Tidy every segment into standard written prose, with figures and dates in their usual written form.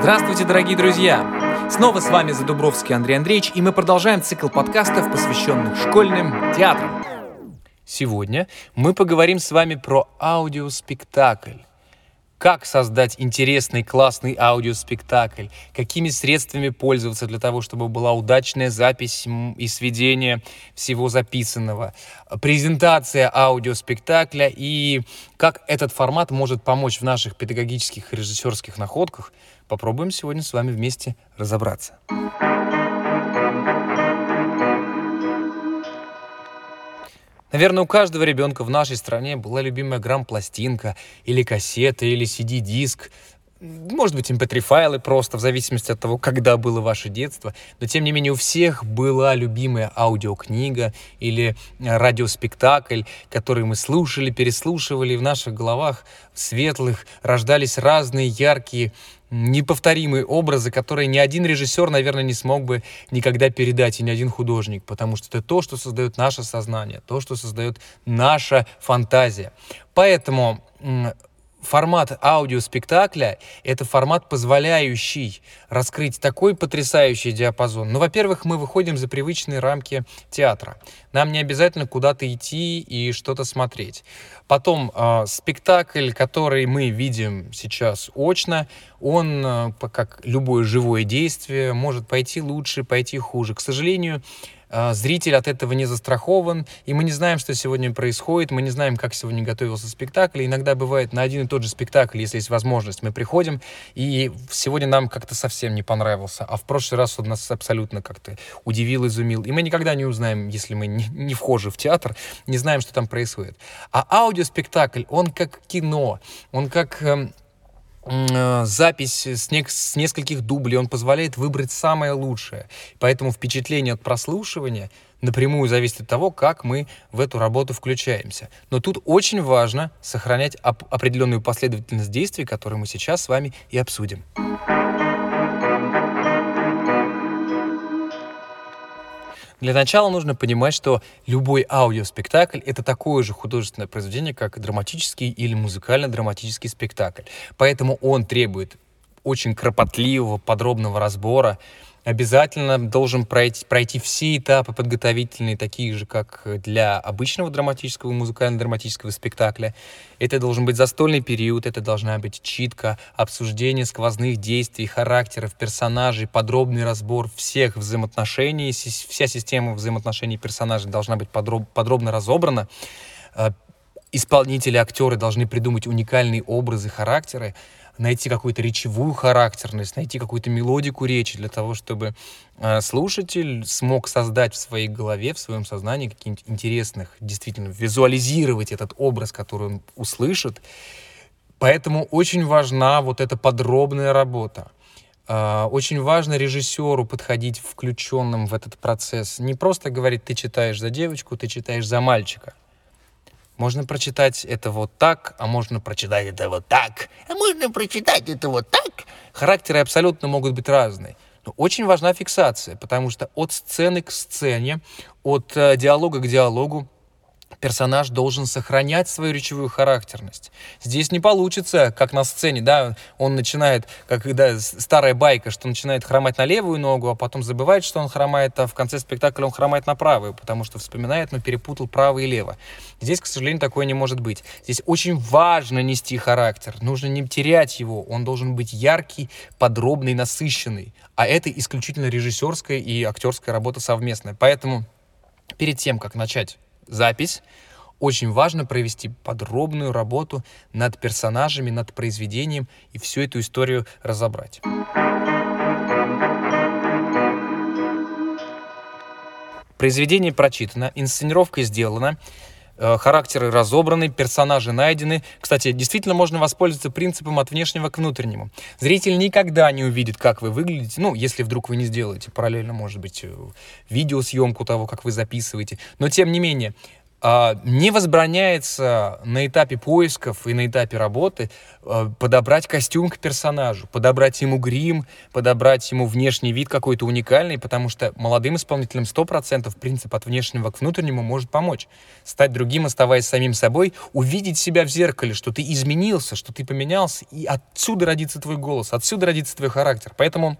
Здравствуйте, дорогие друзья! Снова с вами Задубровский Андрей Андреевич, и мы продолжаем цикл подкастов, посвященных школьным театрам. Сегодня мы поговорим с вами про аудиоспектакль. Как создать интересный, классный аудиоспектакль, какими средствами пользоваться для того, чтобы была удачная запись и сведение всего записанного, презентация аудиоспектакля и как этот формат может помочь в наших педагогических и режиссерских находках, попробуем сегодня с вами вместе разобраться. Наверное, у каждого ребенка в нашей стране была любимая грамм-пластинка, или кассета, или CD-диск. Может быть, MP3-файлы просто, в зависимости от того, когда было ваше детство. Но, тем не менее, у всех была любимая аудиокнига или радиоспектакль, который мы слушали, переслушивали, и в наших головах светлых рождались разные яркие, неповторимые образы, которые ни один режиссер, наверное, не смог бы никогда передать, и ни один художник, потому что это то, что создает наше сознание, то, что создает наша фантазия. Поэтому формат аудиоспектакля — это формат, позволяющий раскрыть такой потрясающий диапазон. Ну, во-первых, мы выходим за привычные рамки театра. Нам не обязательно куда-то идти и что-то смотреть. Потом спектакль, который мы видим сейчас очно, он, как любое живое действие, может пойти лучше, пойти хуже. К сожалению, зритель от этого не застрахован, и мы не знаем, что сегодня происходит, мы не знаем, как сегодня готовился спектакль. Иногда бывает на один и тот же спектакль, если есть возможность, мы приходим, и сегодня нам как-то совсем не понравился, а в прошлый раз он нас абсолютно как-то удивил, изумил. И мы никогда не узнаем, если мы не вхожи в театр, не знаем, что там происходит. А аудиоспектакль, он как кино, он как запись с нескольких дублей, он позволяет выбрать самое лучшее. Поэтому впечатление от прослушивания напрямую зависит от того, как мы в эту работу включаемся. Но тут очень важно сохранять определенную последовательность действий, которую мы сейчас с вами и обсудим. Для начала нужно понимать, что любой аудиоспектакль — это такое же художественное произведение, как драматический или музыкально-драматический спектакль. Поэтому он требует очень кропотливого, подробного разбора. Обязательно должен пройти все этапы подготовительные, такие же, как для обычного драматического и музыкально-драматического спектакля. Это должен быть застольный период, это должна быть читка, обсуждение сквозных действий, характеров, персонажей, подробный разбор всех взаимоотношений. Вся система взаимоотношений персонажей должна быть подробно разобрана. Исполнители, актеры должны придумать уникальные образы, характеры, найти какую-то речевую характерность, найти какую-то мелодику речи для того, чтобы слушатель смог создать в своей голове, в своем сознании каких-нибудь интересных, действительно, визуализировать этот образ, который он услышит. Поэтому очень важна вот эта подробная работа. Очень важно режиссеру подходить включенным в этот процесс. Не просто говорить: ты читаешь за девочку, ты читаешь за мальчика. Можно прочитать это вот так, а можно прочитать это вот так, а можно прочитать это вот так. Характеры абсолютно могут быть разные. Но очень важна фиксация, потому что от сцены к сцене, от диалога к диалогу персонаж должен сохранять свою речевую характерность. Здесь не получится, как на сцене, да, он начинает, как старая байка, что начинает хромать на левую ногу, а потом забывает, что он хромает, а в конце спектакля он хромает на правую, потому что вспоминает, но перепутал право и лево. Здесь, к сожалению, такое не может быть. Здесь очень важно нести характер, нужно не терять его, он должен быть яркий, подробный, насыщенный, а это исключительно режиссерская и актерская работа совместная. Поэтому перед тем, как начать запись, очень важно провести подробную работу над персонажами, над произведением и всю эту историю разобрать. Произведение прочитано, инсценировка сделана, характеры разобраны, персонажи найдены. Кстати, действительно можно воспользоваться принципом от внешнего к внутреннему. Зритель никогда не увидит, как вы выглядите, если вдруг вы не сделаете параллельно, может быть, видеосъемку того, как вы записываете. Но, тем не менее, Не возбраняется на этапе поисков и на этапе работы подобрать костюм к персонажу, подобрать ему грим, подобрать ему внешний вид какой-то уникальный, потому что молодым исполнителям 100% принцип от внешнего к внутреннему может помочь. Стать другим, оставаясь самим собой, увидеть себя в зеркале, что ты изменился, что ты поменялся, и отсюда родится твой голос, отсюда родится твой характер. Поэтому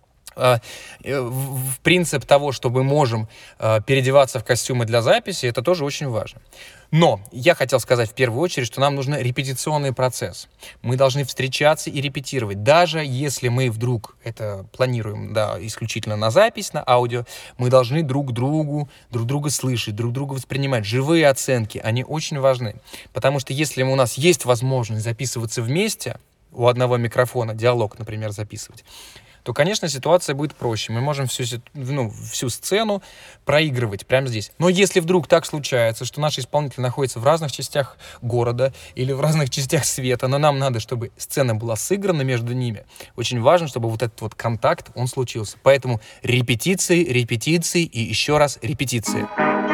в принцип того, что мы можем переодеваться в костюмы для записи, это тоже очень важно. Но я хотел сказать в первую очередь, что нам нужен репетиционный процесс. Мы должны встречаться и репетировать. Даже если мы вдруг это планируем, да, исключительно на запись, на аудио, мы должны друг друга слышать, друг друга воспринимать. Живые оценки, они очень важны. Потому что если у нас есть возможность записываться вместе, у одного микрофона, диалог, например, записывать, то, конечно, ситуация будет проще. Мы можем всю сцену проигрывать прямо здесь. Но если вдруг так случается, что наши исполнители находятся в разных частях города или в разных частях света, но нам надо, чтобы сцена была сыграна между ними, очень важно, чтобы вот этот вот контакт, он случился. Поэтому репетиции и еще раз репетиции.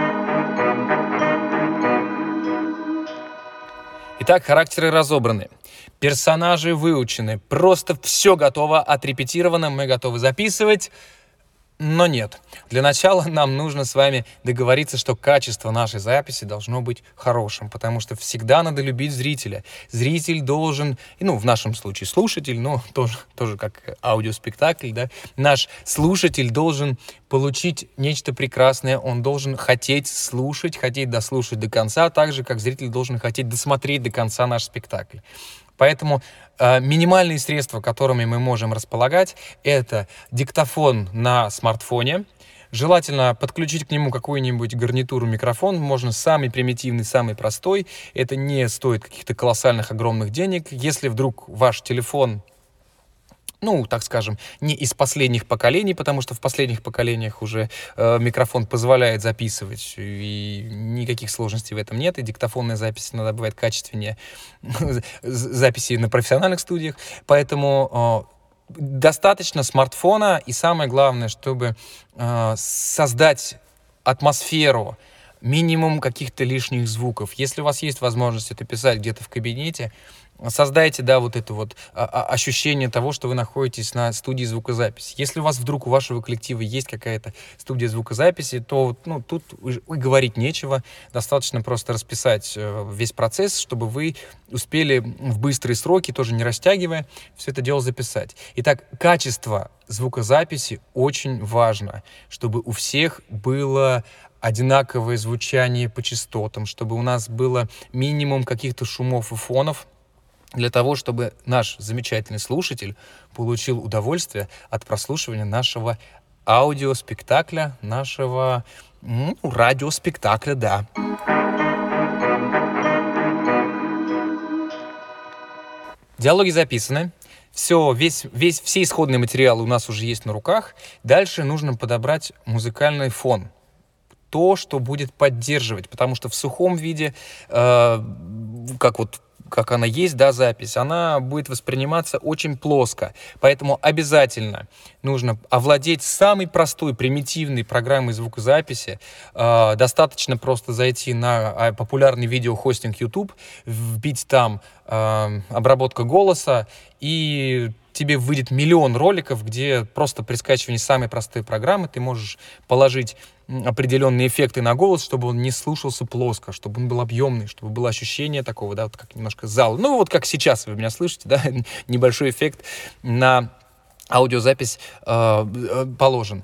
Итак, характеры разобраны. Персонажи выучены. Просто все готово, отрепетировано, мы готовы записывать. Но нет. Для начала нам нужно с вами договориться, что качество нашей записи должно быть хорошим, потому что всегда надо любить зрителя. Зритель должен, в нашем случае слушатель, но тоже как аудиоспектакль, да, наш слушатель должен получить нечто прекрасное, он должен хотеть слушать, хотеть дослушать до конца, так же, как зритель должен хотеть досмотреть до конца наш спектакль. Поэтому минимальные средства, которыми мы можем располагать, это диктофон на смартфоне. Желательно подключить к нему какую-нибудь гарнитуру, микрофон. Можно самый примитивный, самый простой. Это не стоит каких-то колоссальных, огромных денег. Если вдруг ваш телефон, так скажем, не из последних поколений, потому что в последних поколениях уже микрофон позволяет записывать, и никаких сложностей в этом нет, и диктофонная запись иногда бывает качественнее записи на профессиональных студиях, поэтому достаточно смартфона, и самое главное, чтобы создать атмосферу, минимум каких-то лишних звуков. Если у вас есть возможность это писать где-то в кабинете, создайте, ощущение того, что вы находитесь на студии звукозаписи. Если у вашего коллектива есть какая-то студия звукозаписи, то тут говорить нечего. Достаточно просто расписать весь процесс, чтобы вы успели в быстрые сроки, тоже не растягивая, все это дело записать. Итак, качество звукозаписи очень важно, чтобы у всех было одинаковое звучание по частотам, чтобы у нас было минимум каких-то шумов и фонов, для того, чтобы наш замечательный слушатель получил удовольствие от прослушивания нашего аудиоспектакля, нашего радиоспектакля, да. Диалоги записаны. Все исходные материалы у нас уже есть на руках. Дальше нужно подобрать музыкальный фон. То, что будет поддерживать, потому что в сухом виде, как она есть, да, запись, она будет восприниматься очень плоско. Поэтому обязательно нужно овладеть самой простой, примитивной программой звукозаписи. Достаточно просто зайти на популярный видеохостинг YouTube, вбить там обработка голоса, и тебе выйдет миллион роликов, где просто при скачивании самой простой программы ты можешь положить определенные эффекты на голос, чтобы он не слушался плоско, чтобы он был объемный, чтобы было ощущение такого, да, как немножко зал. Как сейчас вы меня слышите, да, небольшой эффект на аудиозапись положен.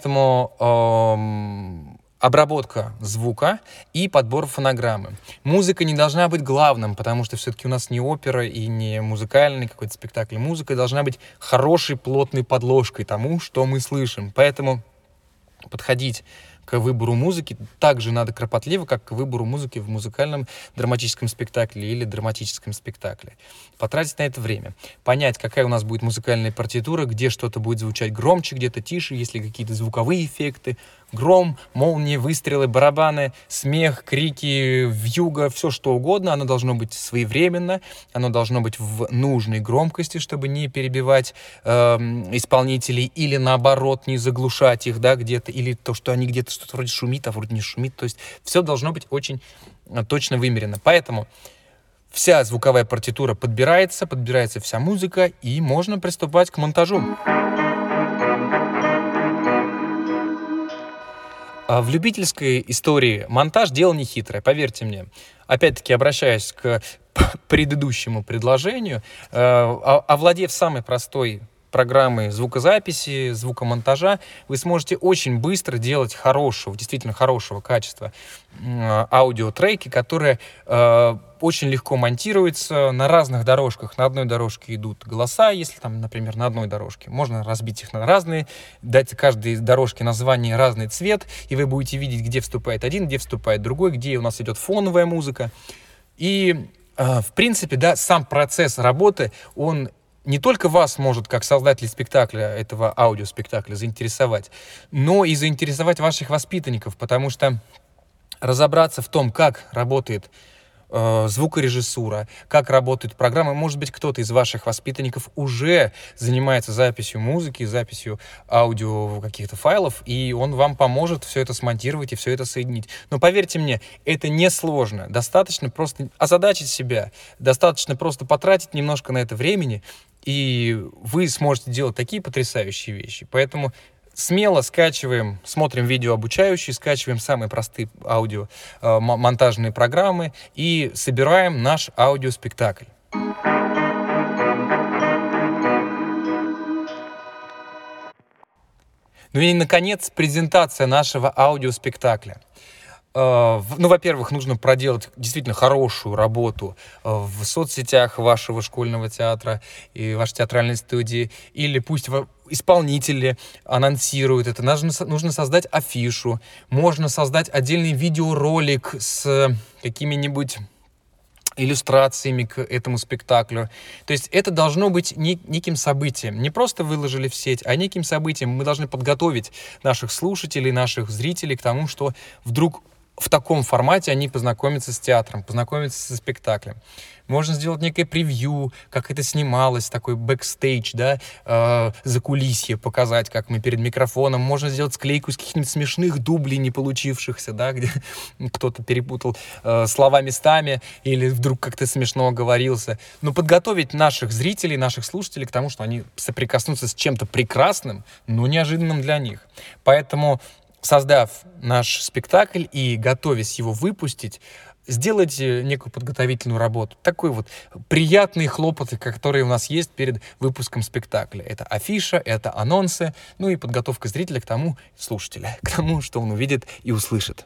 Поэтому обработка звука и подбор фонограммы. Музыка не должна быть главным, потому что все-таки у нас не опера и не музыкальный какой-то спектакль. Музыка должна быть хорошей, плотной подложкой тому, что мы слышим. Поэтому подходить к выбору музыки так же надо кропотливо, как к выбору музыки в музыкальном драматическом спектакле или драматическом спектакле. Потратить на это время. Понять, какая у нас будет музыкальная партитура, где что-то будет звучать громче, где-то тише, есть ли какие-то звуковые эффекты, гром, молнии, выстрелы, барабаны, смех, крики, вьюга, все что угодно. Оно должно быть своевременно, оно должно быть в нужной громкости, чтобы не перебивать исполнителей или наоборот не заглушать их, да, где-то, или то, что они где-то что-то вроде шумит, а вроде не шумит. То есть все должно быть очень точно вымерено. Поэтому вся звуковая партитура подбирается вся музыка, и можно приступать к монтажу. А в любительской истории монтаж — дело нехитрое, поверьте мне. Опять-таки, обращаясь к предыдущему предложению, овладев самой простой программой звукозаписи, звукомонтажа, вы сможете очень быстро делать действительно хорошего качества аудиотреки, которые очень легко монтируются на разных дорожках. На одной дорожке идут голоса, если там, например, на одной дорожке. Можно разбить их на разные, дать каждой дорожке название, разный цвет, и вы будете видеть, где вступает один, где вступает другой, где у нас идет фоновая музыка. И, в принципе, да, сам процесс работы, он не только вас может, как создатель спектакля, этого аудиоспектакля, заинтересовать, но и заинтересовать ваших воспитанников, потому что разобраться в том, как работает звукорежиссура, как работают программы. Может быть, кто-то из ваших воспитанников уже занимается записью музыки, записью аудио каких-то файлов, и он вам поможет все это смонтировать и все это соединить. Но поверьте мне, это несложно. Достаточно просто озадачить себя, достаточно просто потратить немножко на это времени, и вы сможете делать такие потрясающие вещи. Поэтому смело скачиваем, смотрим видео обучающие, скачиваем самые простые монтажные программы и собираем наш аудиоспектакль. Ну и, наконец, презентация нашего аудиоспектакля. Во-первых, нужно проделать действительно хорошую работу в соцсетях вашего школьного театра и вашей театральной студии, или пусть исполнители анонсируют это. Нужно создать афишу, можно создать отдельный видеоролик с какими-нибудь иллюстрациями к этому спектаклю. То есть это должно быть неким событием. Не просто выложили в сеть, а неким событием. Мы должны подготовить наших слушателей, наших зрителей к тому, что вдруг в таком формате они познакомятся с театром, познакомятся со спектаклем. Можно сделать некое превью, как это снималось, такой бэкстейдж, да, закулисье показать, как мы перед микрофоном. Можно сделать склейку из каких-нибудь смешных дублей, не получившихся, да, где кто-то перепутал слова местами или вдруг как-то смешно оговорился. Но подготовить наших зрителей, наших слушателей к тому, что они соприкоснутся с чем-то прекрасным, но неожиданным для них. Создав наш спектакль и готовясь его выпустить, сделайте некую подготовительную работу. Такой вот приятные хлопоты, которые у нас есть перед выпуском спектакля. Это афиша, это анонсы, ну и подготовка зрителя к тому, слушателя, к тому, что он увидит и услышит.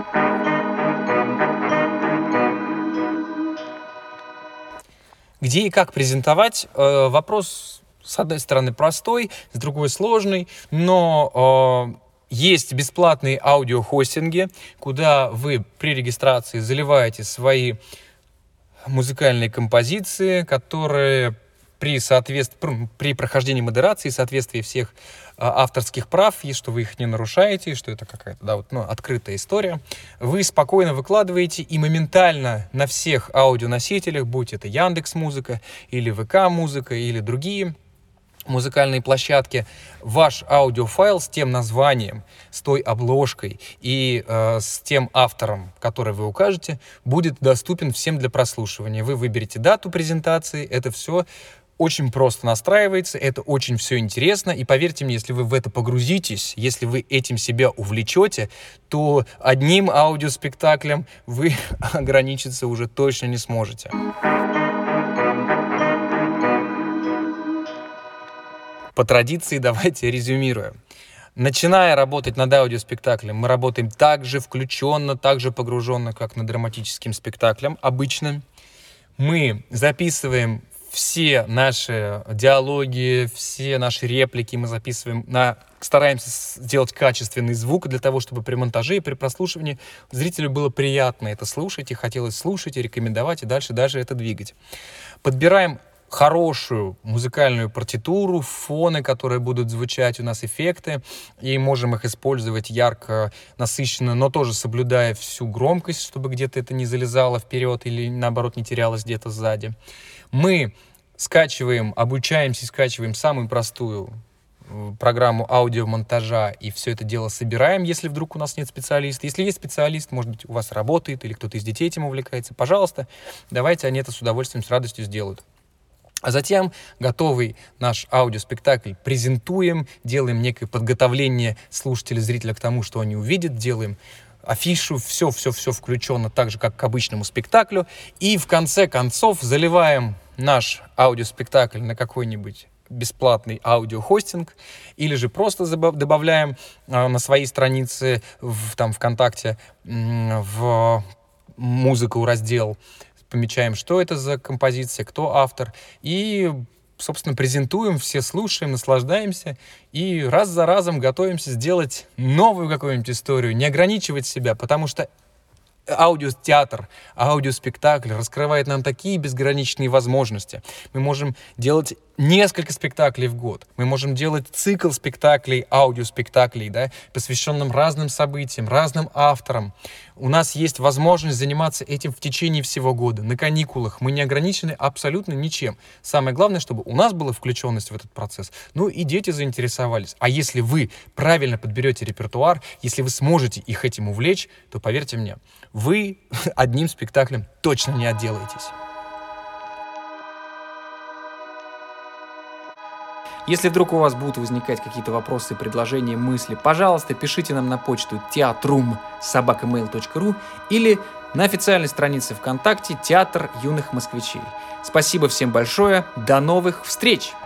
Где и как презентовать? Вопрос, с одной стороны, простой, с другой сложный, но есть бесплатные аудиохостинги, куда вы при регистрации заливаете свои музыкальные композиции, которые при прохождении модерации, соответствии всех авторских прав, и что вы их не нарушаете, что это какая-то открытая история, вы спокойно выкладываете и моментально на всех аудионосителях, будь это Яндекс.Музыка или ВК.Музыка или другие музыкальные площадки, ваш аудиофайл с тем названием, с той обложкой и с тем автором, который вы укажете, будет доступен всем для прослушивания. Вы выберете дату презентации, это все очень просто настраивается, это очень все интересно, и поверьте мне, если вы в это погрузитесь, если вы этим себя увлечете, то одним аудиоспектаклем вы ограничиться уже точно не сможете. По традиции давайте резюмируем. Начиная работать над аудиоспектаклем, мы работаем так же включенно, так же погруженно, как над драматическим спектаклем обычно. Мы записываем все наши диалоги, все наши реплики, мы записываем, стараемся сделать качественный звук для того, чтобы при монтаже и при прослушивании зрителю было приятно это слушать, и хотелось слушать, и рекомендовать, и дальше даже это двигать. Подбираем хорошую музыкальную партитуру, фоны, которые будут звучать, у нас эффекты, и можем их использовать ярко, насыщенно, но тоже соблюдая всю громкость, чтобы где-то это не залезало вперед или, наоборот, не терялось где-то сзади. Мы обучаемся и скачиваем самую простую программу аудиомонтажа, и все это дело собираем, если вдруг у нас нет специалиста. Если есть специалист, может быть, у вас работает, или кто-то из детей этим увлекается, пожалуйста, давайте, они это с удовольствием, с радостью сделают. А затем готовый наш аудиоспектакль презентуем, делаем некое подготовление слушателя, зрителя к тому, что они увидят, делаем афишу, все включено так же, как к обычному спектаклю, и в конце концов заливаем наш аудиоспектакль на какой-нибудь бесплатный аудиохостинг, или же просто добавляем на свои страницы ВКонтакте в музыку раздел, помечаем, что это за композиция, кто автор, и, собственно, презентуем, все слушаем, наслаждаемся, и раз за разом готовимся сделать новую какую-нибудь историю, не ограничивать себя, потому что аудиотеатр, аудиоспектакль раскрывает нам такие безграничные возможности. Мы можем делать несколько спектаклей в год. Мы можем делать цикл спектаклей, аудиоспектаклей, посвященным разным событиям, разным авторам. У нас есть возможность заниматься этим в течение всего года, на каникулах. Мы не ограничены абсолютно ничем. Самое главное, чтобы у нас была включенность в этот процесс. И дети заинтересовались. А если вы правильно подберете репертуар, если вы сможете их этим увлечь, то, поверьте мне, вы одним спектаклем точно не отделаетесь. Если вдруг у вас будут возникать какие-то вопросы, предложения, мысли, пожалуйста, пишите нам на почту teatrum@mail.ru или на официальной странице ВКонтакте «Театр юных москвичей». Спасибо всем большое, до новых встреч!